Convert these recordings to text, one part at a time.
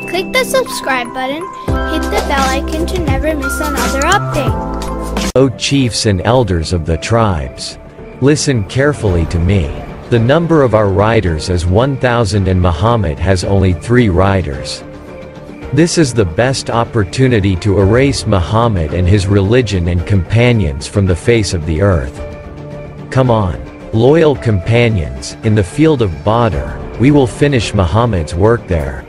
Click the subscribe button, hit the bell icon to never miss another update. O chiefs and elders of the tribes, listen carefully to me. The number of our riders is 1,000 and Muhammad has only 3 riders. This is the best opportunity to erase Muhammad and his religion and companions from the face of the earth. Come on, loyal companions, in the field of Badr, we will finish Muhammad's work there.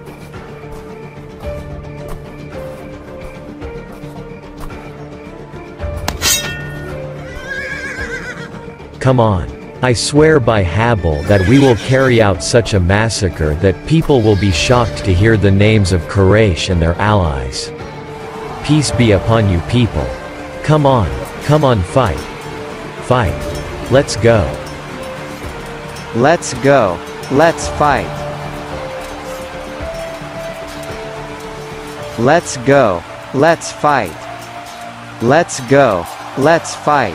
Come on. I swear by Habal that we will carry out such a massacre that people will be shocked to hear the names of Quraysh and their allies. Peace be upon you people. Come on, fight. Fight. Let's go. Let's go. Let's fight. Let's go. Let's fight. Let's go. Let's fight.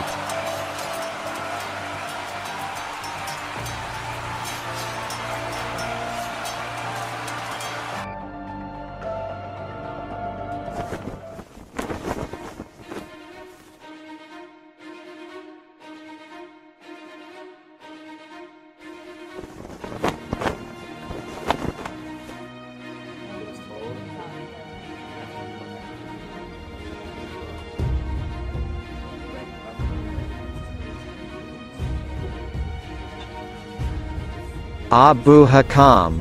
Abu Hakam.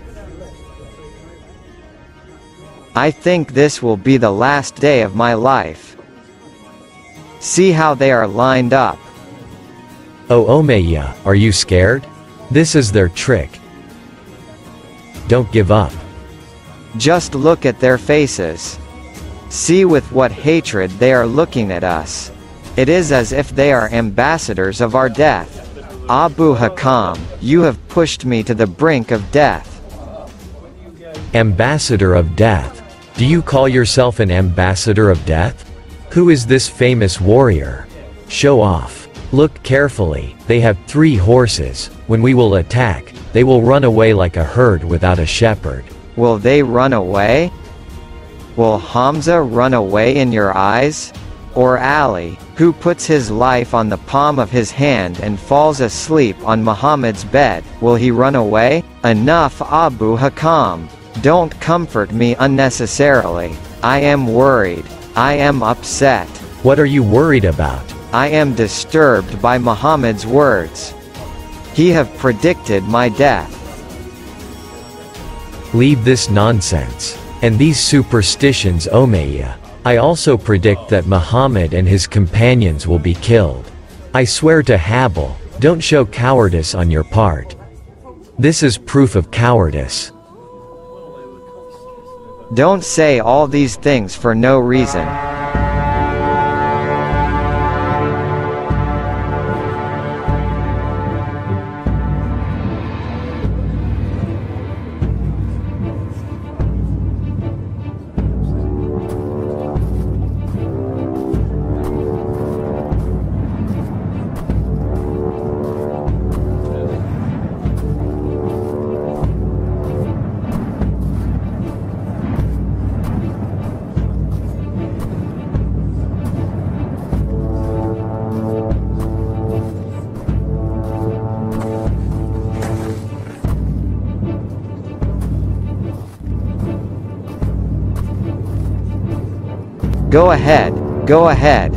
I think this will be the last day of my life. See how they are lined up. Oh Umayyah, are you scared? This is their trick. Don't give up. Just look at their faces. See with what hatred they are looking at us. It is as if they are ambassadors of our death. Abu Hakam, you have pushed me to the brink of death. Ambassador of death? Do you call yourself an ambassador of death? Who is this famous warrior? Show off. Look carefully, they have 3 horses. When we will attack, they will run away like a herd without a shepherd. Will they run away? Will Hamza run away in your eyes? Or Ali, who puts his life on the palm of his hand and falls asleep on Muhammad's bed, will he run away? Enough, Abu Hakam. Don't comfort me unnecessarily. I am worried. I am upset. What are you worried about? I am disturbed by Muhammad's words. He have predicted my death. Leave this nonsense. And these superstitions, Umayyah. I also predict that Muhammad and his companions will be killed. I swear to Habal, don't show cowardice on your part. This is proof of cowardice. Don't say all these things for no reason. Go ahead, go ahead.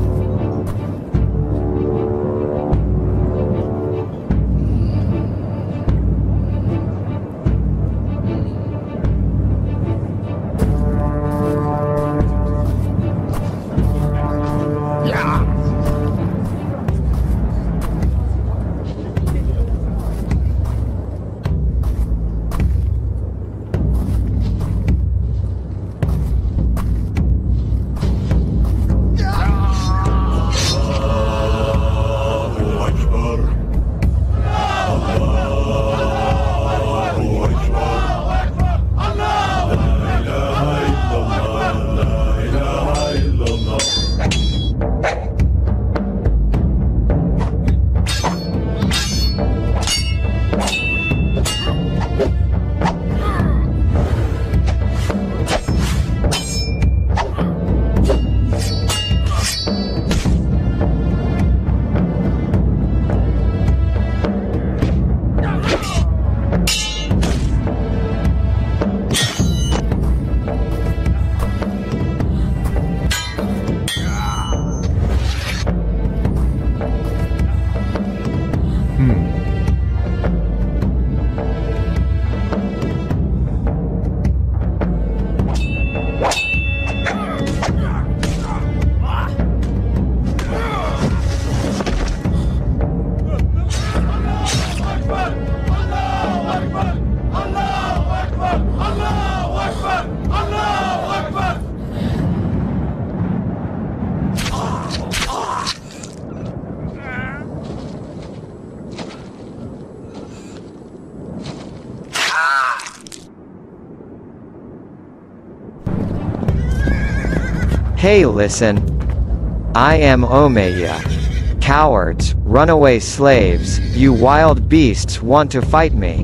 Hey, listen. I am Omeya. Cowards, runaway slaves, you wild beasts want to fight me.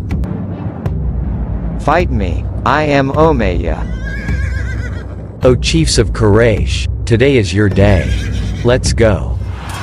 Fight me, I am Omeya. O chiefs of Quraysh, today is your day. Let's go.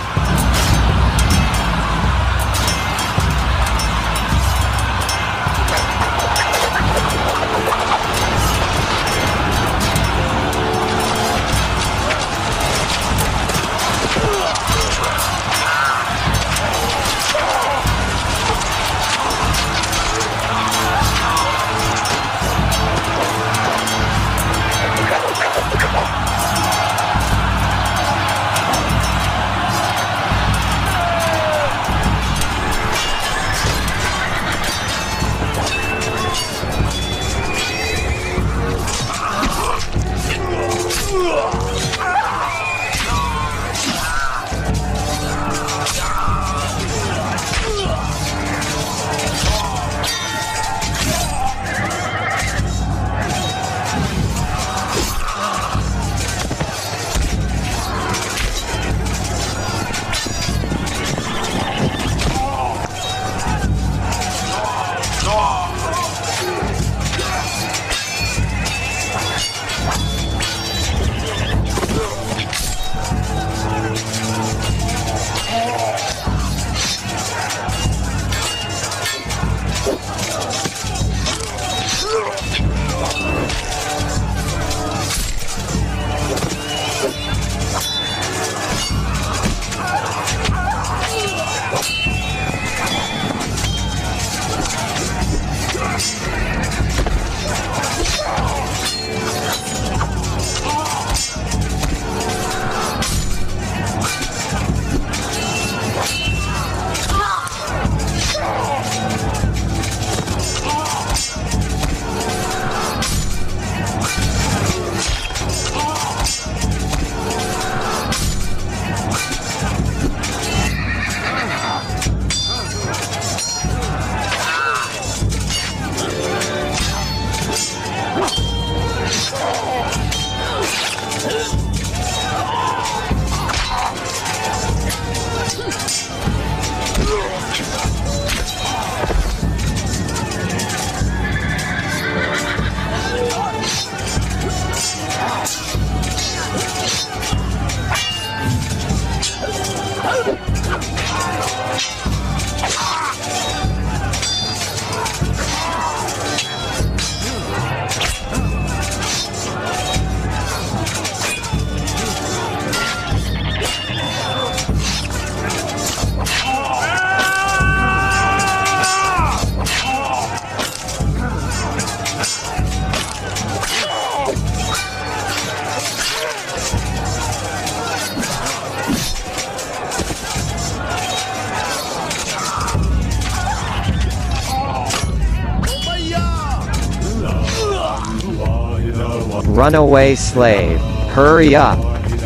Runaway slave, hurry up.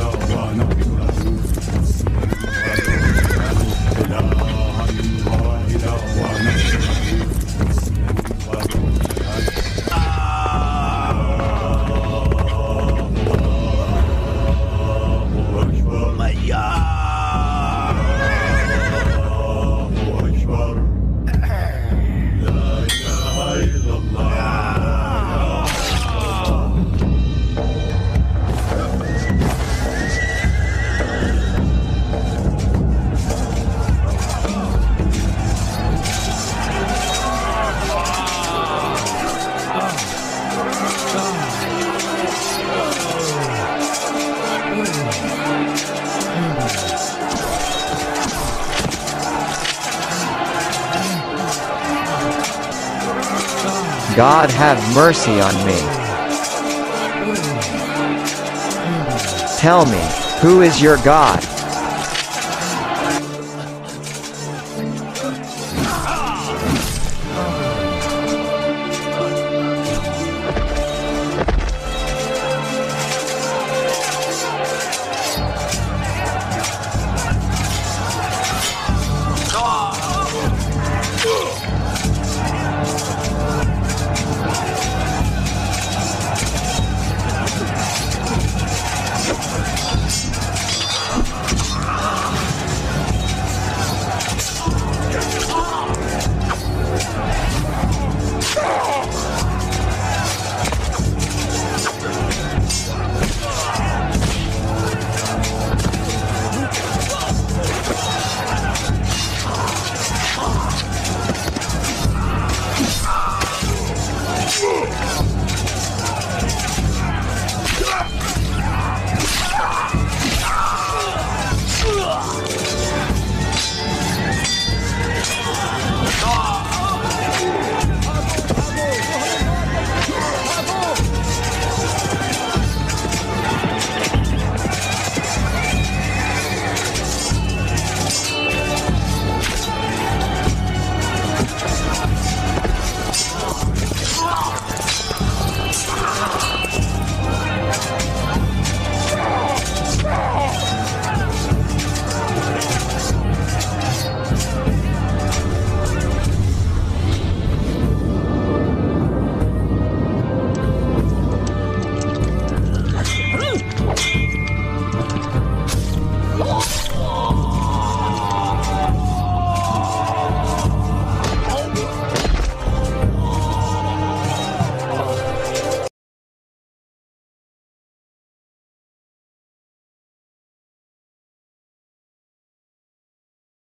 God have mercy on me. Tell me, who is your God?